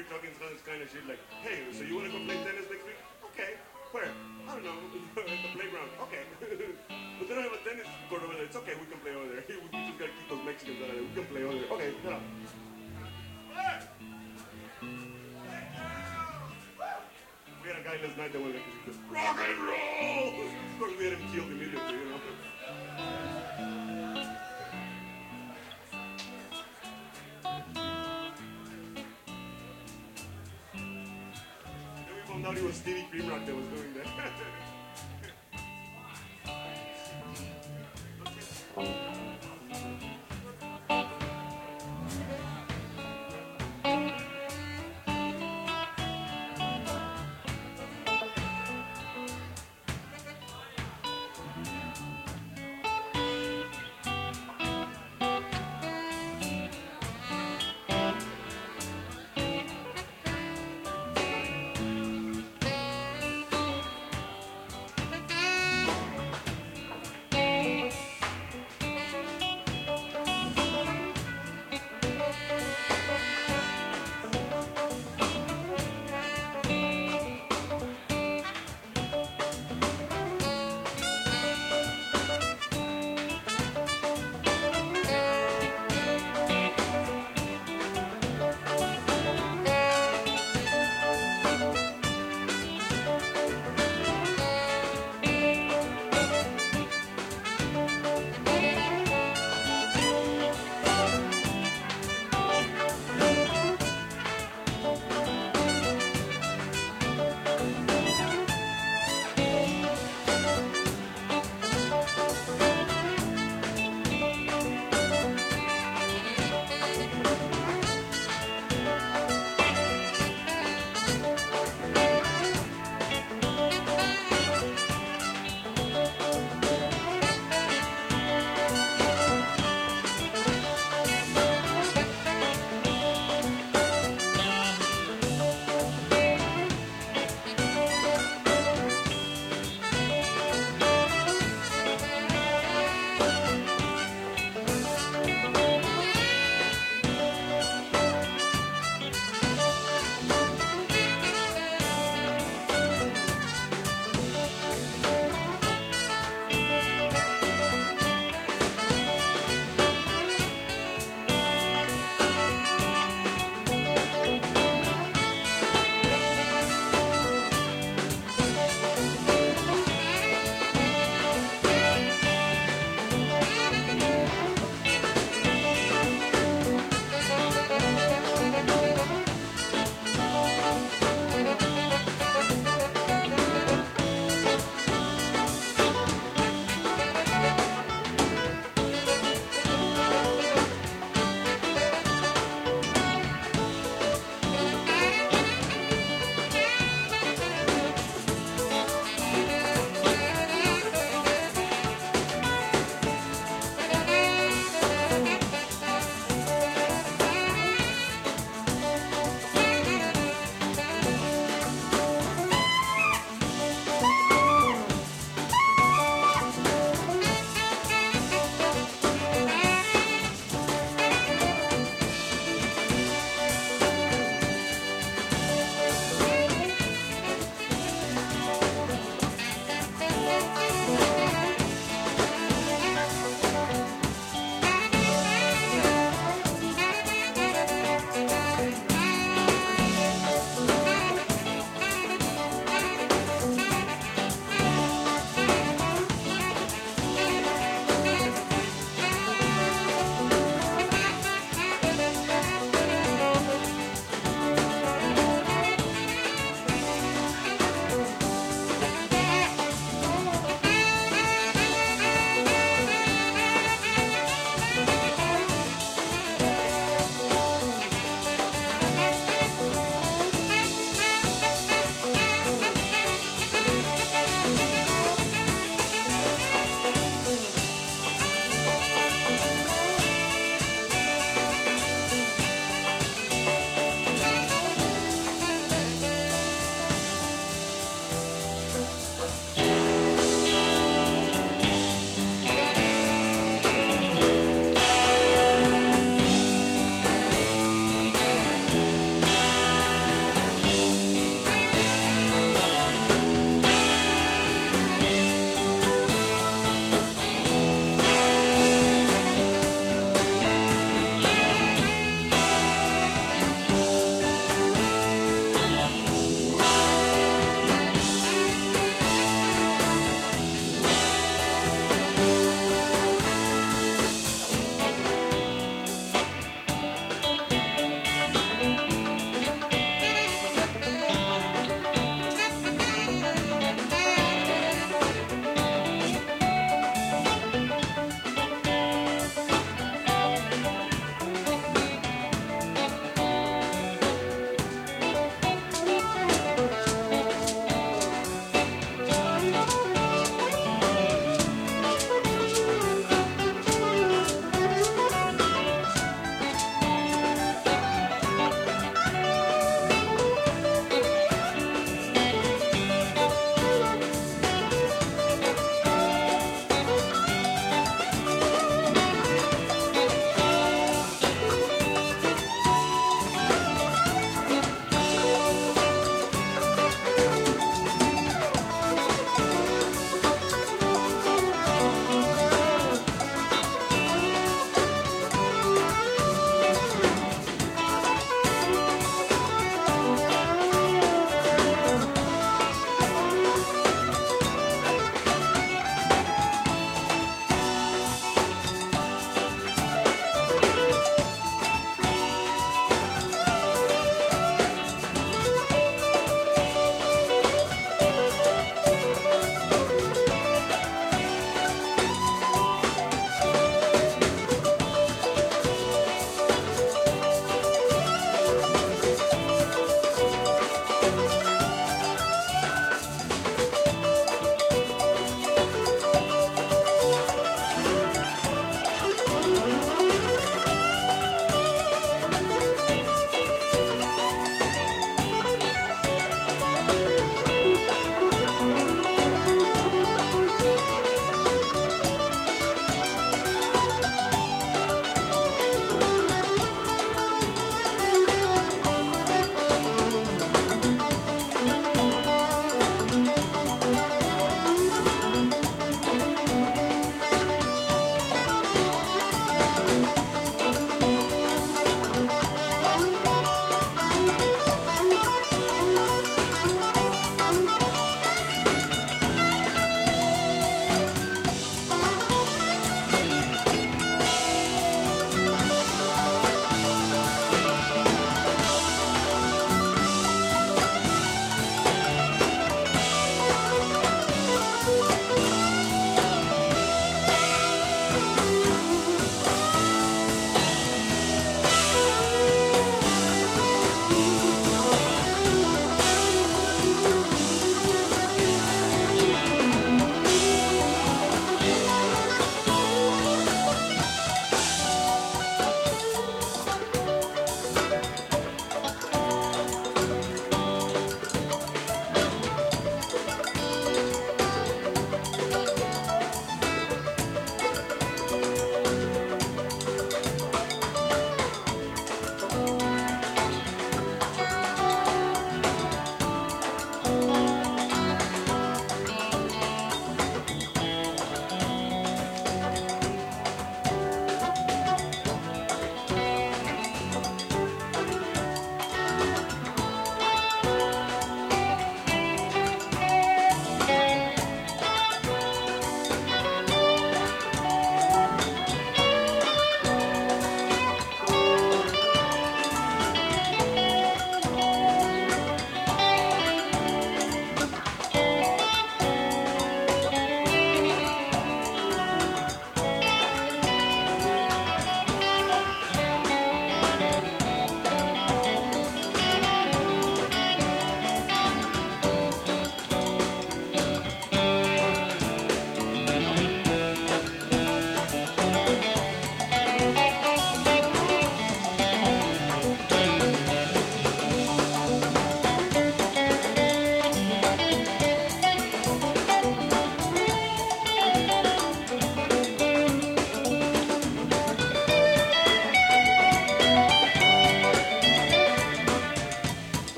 here talking some this kind of shit like, hey, so you want to go play tennis next week? Okay. Where? I don't know. At the playground. Okay. But they don't have a tennis court over there. It's okay. We can play over there. We just gotta keep those Mexicans out of there. We can play over there. Okay. Shut up. We had a guy last night that went like, rock and roll. Of course, we had him killed immediately. You know. We found out it was Stevie Creamrock that was doing that.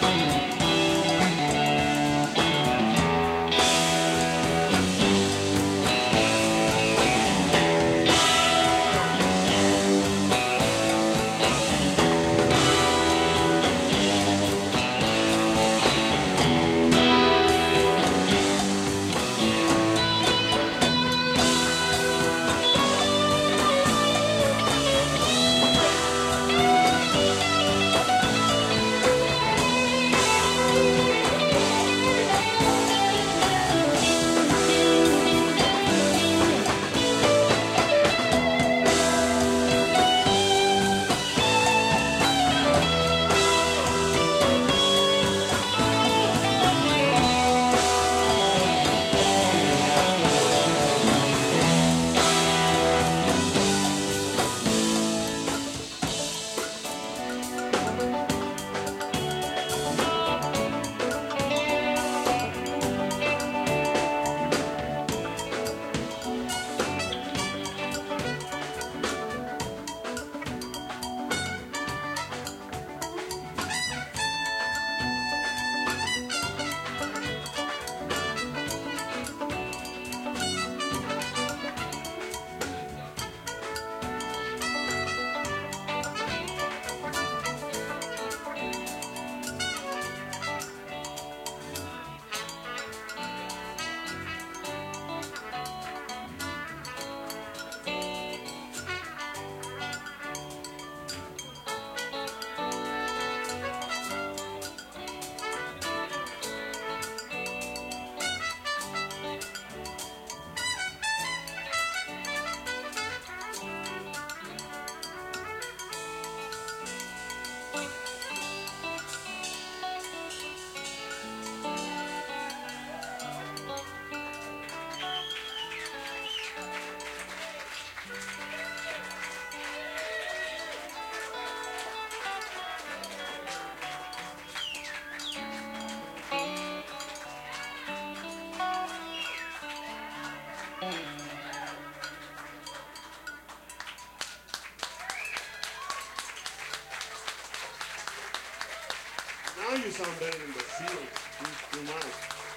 Now you sound better than the Seals. You're nice.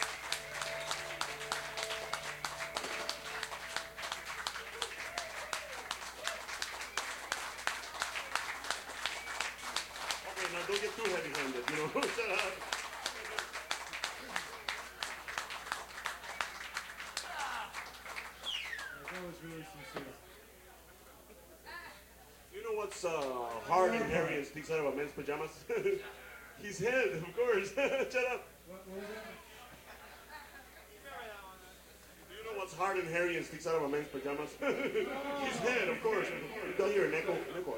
Okay, now don't get too heavy-handed, you know. Shut up. That was really sincere. You know what's hard and hairy and sticks out of a man's pajamas? His head, of course. Shut up. What was that? Do you know what's hard and hairy and sticks out of a man's pajamas? His head, of course. You don't hear an echo. Echo.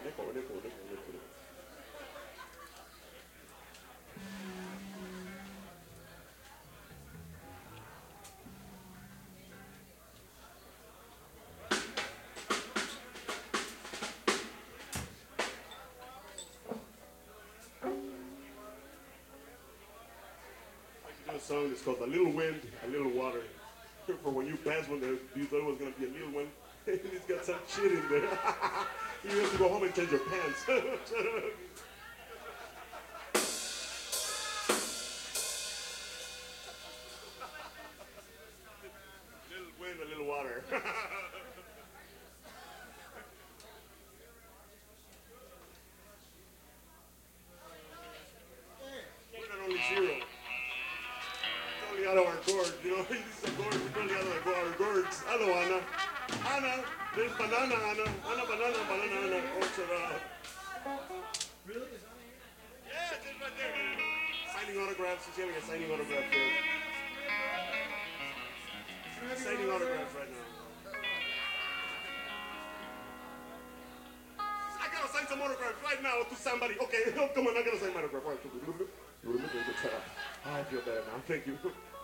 A song that's called "A Little Wind, A Little Water." For when you pass one, you thought it was gonna be a little one, and it's got some shit in there. You have to go home and change your pants. Shut up. Little wind, a little water. We're not only zero. Out of our gourd, you know, this is a gourd, we're totally out of our gourds. Hello, Anna. Anna, there's banana, Anna. Anna, banana, Anna. Oh, shut up. Really? Is Anna here? Yeah, it's right there. Signing autographs. She's having a signing autograph there. Signing autographs right now. I gotta sign some autographs right now to somebody. Okay, come on, I gotta sign my autograph. All right. I feel better now. Thank you.